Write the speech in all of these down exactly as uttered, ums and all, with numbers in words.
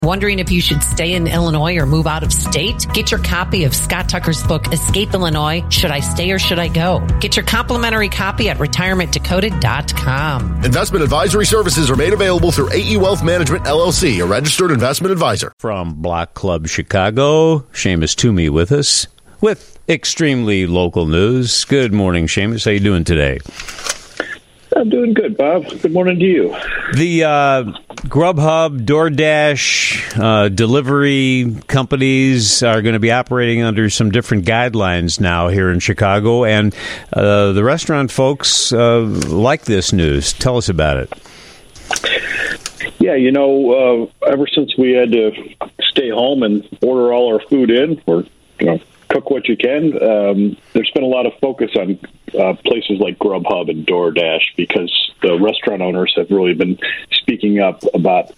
Wondering if you should stay in Illinois or move out of state? Get your copy of Scott Tucker's book, Escape Illinois, Should I Stay or Should I Go? Get your complimentary copy at retirement decoded dot com. Investment advisory services are made available through A E Wealth Management, L L C, a registered investment advisor. From Block Club Chicago, Seamus Toomey with us with extremely local news. Good morning, Seamus. How you doing today? I'm doing good, Bob. Good morning to you. The uh, Grubhub, DoorDash, uh, delivery companies are going to be operating under some different guidelines now here in Chicago, and uh, the restaurant folks uh, like this news. Tell us about it. Yeah, you know, uh, ever since we had to stay home and order all our food in, or you know, cook what you can, um, there's been a lot of focus on uh, places like Grubhub and DoorDash because the restaurant owners have really been speaking up about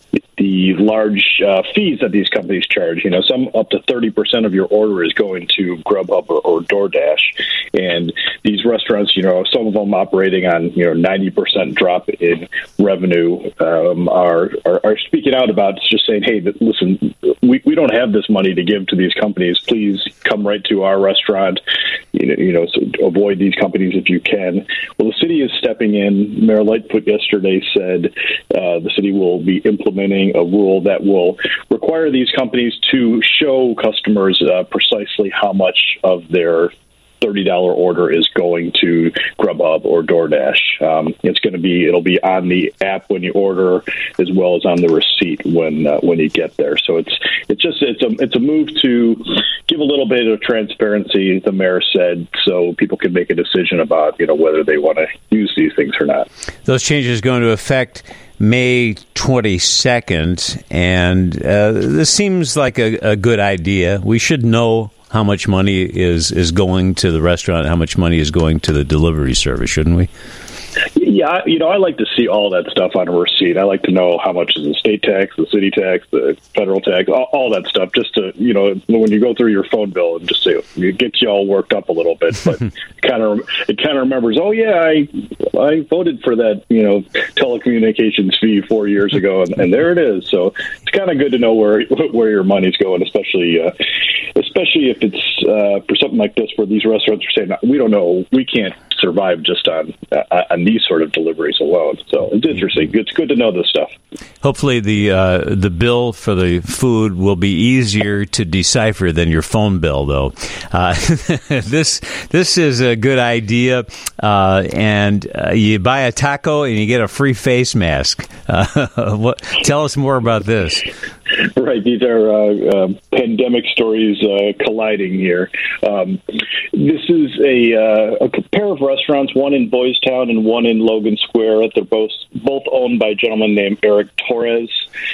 the large uh, fees that these companies charge. You know, some up to thirty percent of your order is going to Grubhub or, or DoorDash. And these restaurants, you know, some of them operating on, you know, ninety percent drop in revenue um, are, are are speaking out about just saying, hey, listen, we, we don't have this money to give to these companies. Please come right to our restaurant. You know, you know so avoid these companies if you can. Well, the city is stepping in. Mayor Lightfoot yesterday said uh, the city will be implementing a rule that will require these companies to show customers uh, precisely how much of their thirty dollars order is going to Grubhub or DoorDash. Um, it's going to be, it'll be on the app when you order, as well as on the receipt when uh, when you get there. So it's it's just it's a it's a move to give a little bit of transparency, the mayor said, so people can make a decision about, you know, whether they want to use these things or not. Those changes going to affect May twenty-second, and uh, this seems like a, a good idea. We should know how much money is, is going to the restaurant, how much money is going to the delivery service, shouldn't we? Yeah, you know, I like to see all that stuff on a receipt. I like to know how much is the state tax, the city tax, the federal tax, all, all that stuff, just to, you know, when you go through your phone bill and just say, it gets you all worked up a little bit, but kind of it kind of remembers, oh, yeah, I I voted for that, you know, telecommunications fee four years ago, and, and there it is. So it's kind of good to know where where your money's going, especially uh, especially if it's uh, for something like this where these restaurants are saying, we don't know, we can't survive just on uh, on these sort of deliveries alone. So it's interesting. It's good to know this stuff. Hopefully the uh, the bill for the food will be easier to decipher than your phone bill, though. Uh, this this is a good idea, uh, and uh, you buy a taco and you get a free face mask. Uh, what, tell us more about this. Right. These are uh, uh, pandemic stories uh, colliding here. Um, this is a, uh, a pair of restaurants, one in Boys Town and one in Logan Square. They're both both owned by a gentleman named Eric Torres.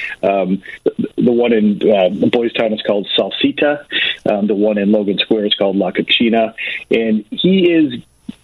Um, the, the one in uh, Boys Town is called Salsita. Um, the one in Logan Square is called La Cucina. And he is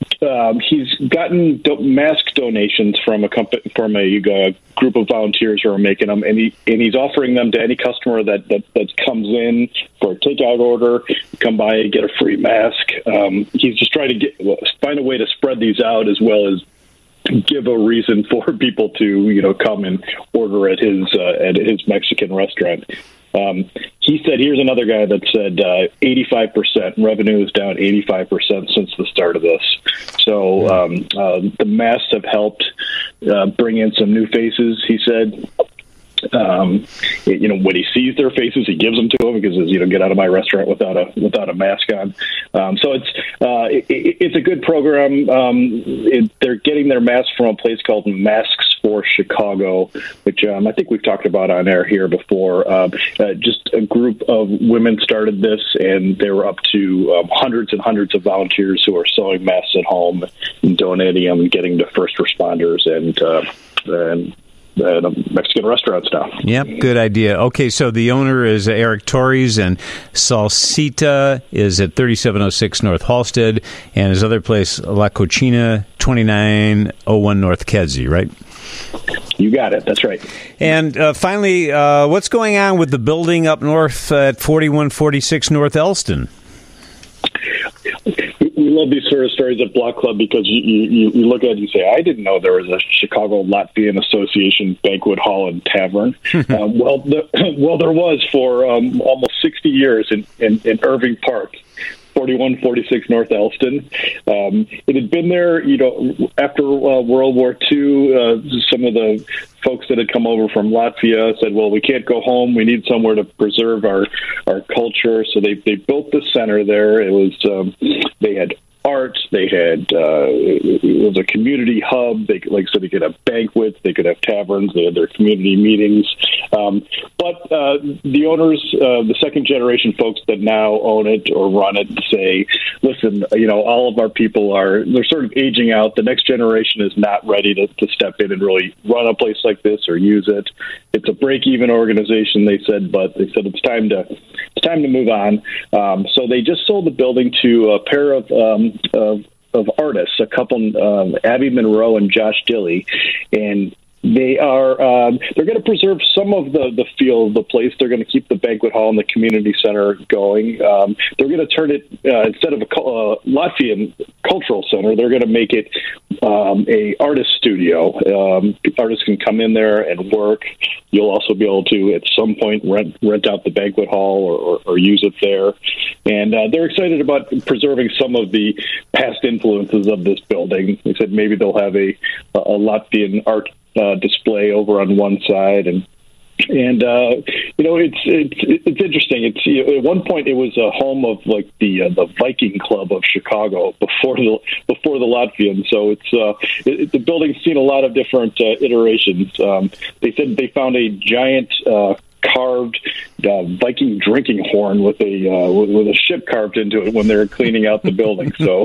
Um, he's gotten do- mask donations from a company, from a uh, group of volunteers who are making them, and he and he's offering them to any customer that that, that comes in for a takeout order. Come by and get a free mask. Um, he's just trying to get find a way to spread these out, as well as give a reason for people to, you know, come and order at his uh, at his Mexican restaurant. Um, he said, here's another guy that said uh, eighty-five percent revenue is down eighty-five percent since the start of this. So um, uh, the masks have helped uh, bring in some new faces, he said. Um, you know, when he sees their faces, he gives them to them because, you know, get out of my restaurant without a without a mask on. Um, so it's uh, it, it's a good program. Um, it, they're getting their masks from a place called Masks for Chicago, which um, I think we've talked about on air here before. Uh, uh, just a group of women started this, and they were up to um, hundreds and hundreds of volunteers who are sewing masks at home and donating them and getting to first responders and uh, and. Uh, Mexican restaurants now. Yep, good idea. Okay, so the owner is Eric Torres, and Salsita is at thirty-seven oh six North Halsted, and his other place, La Cucina, twenty-nine oh one North Kedzie, right? You got it. That's right. And uh, finally, uh, what's going on with the building up north at forty-one forty-six North Elston? We love these sort of stories at Block Club because you, you, you look at it and you say, I didn't know there was a Chicago Latvian Association banquet hall and tavern. um, well, the, well, there was for um, almost sixty years in, in, in Irving Park. forty-one forty-six North Elston. Um, it had been there, you know, after uh, World War Two. Uh, some of the folks that had come over from Latvia said, "Well, we can't go home. We need somewhere to preserve our our culture." So they they built the center there. It was um, they had art. They had uh, it was a community hub. They like so they could have banquets. They could have taverns. They had their community meetings. Um, but uh, the owners, uh, the second generation folks that now own it or run it, say, "Listen, you know, all of our people are they're sort of aging out. The next generation is not ready to, to step in and really run a place like this or use it. It's a break-even organization," they said, but they said it's time to it's time to move on. Um, so they just sold the building to a pair of um, of, of artists, a couple, um, Abby Monroe and Josh Dilley, and they are um, they're going to preserve some of the, the feel of the place. They're going to keep the banquet hall and the community center going. Um, they're going to turn it uh, instead of a uh, Latvian cultural center. They're going to make it um, a artist studio. Um, artists can come in there and work. You'll also be able to, at some point, rent rent out the banquet hall or, or, or use it there. And uh, they're excited about preserving some of the past influences of this building. They said maybe they'll have a, a Latvian art uh, display over on one side, and and uh, you know it's it's it's interesting. It's you know, at one point it was a home of like the uh, the Viking Club of Chicago before the before the Latvians. So it's uh, it, the building's seen a lot of different uh, iterations. Um, they said they found a giant Uh, carved uh, Viking drinking horn with a uh, with, with a ship carved into it when they were cleaning out the building. So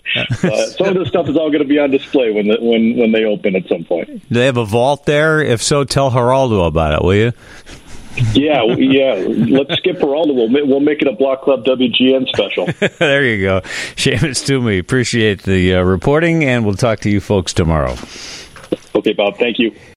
uh, some of this stuff is all going to be on display when the, when when they open at some point. Do they have a vault there? If so, tell Geraldo about it, will you? Yeah, yeah. Let's skip Geraldo. We'll we'll make it a Block Club W G N special. There you go, Seamus Toomey. Appreciate the uh, reporting, and we'll talk to you folks tomorrow. Okay, Bob. Thank you.